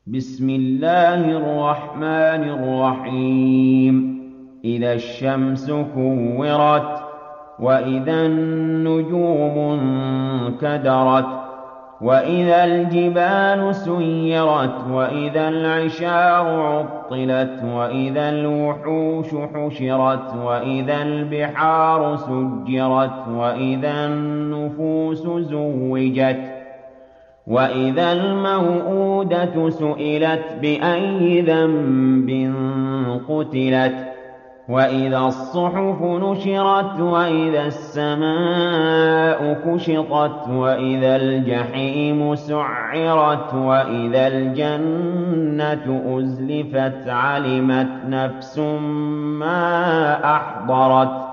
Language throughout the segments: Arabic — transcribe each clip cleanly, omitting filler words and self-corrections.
بسم الله الرحمن الرحيم. إذا الشمس كورت وإذا النجوم انكدرت وإذا الجبال سيرت وإذا العشار عطلت وإذا الوحوش حشرت وإذا البحار سجرت وإذا النفوس زوجت وإذا الموءودة سئلت بأي ذنب قتلت وإذا الصحف نشرت وإذا السماء كشطت وإذا الجحيم سعرت وإذا الجنة أزلفت علمت نفس ما أحضرت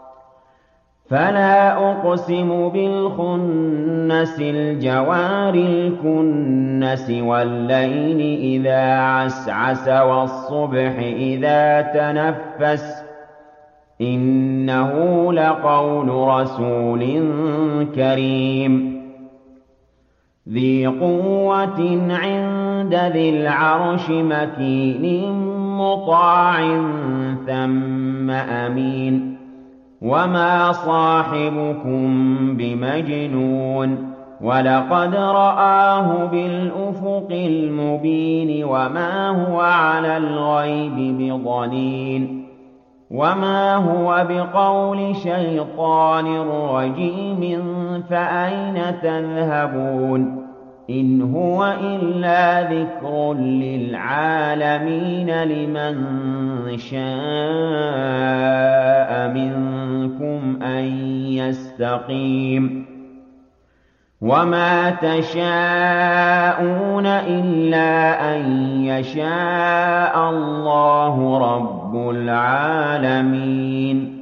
فلا أقسم بالخنس الجوار الكنس والليل إذا عسعس والصبح إذا تنفس إنه لقول رسول كريم ذي قوة عند ذي العرش مكين مطاع ثم أمين وما صاحبكم بمجنون ولقد رآه بالأفق المبين وما هو على الغيب بضنين وما هو بقول شيطان رجيم فأين تذهبون إن هو إلا ذكر للعالمين لمن شاء منكم أن يستقيم وما تشاءون إلا أن يشاء الله رب العالمين.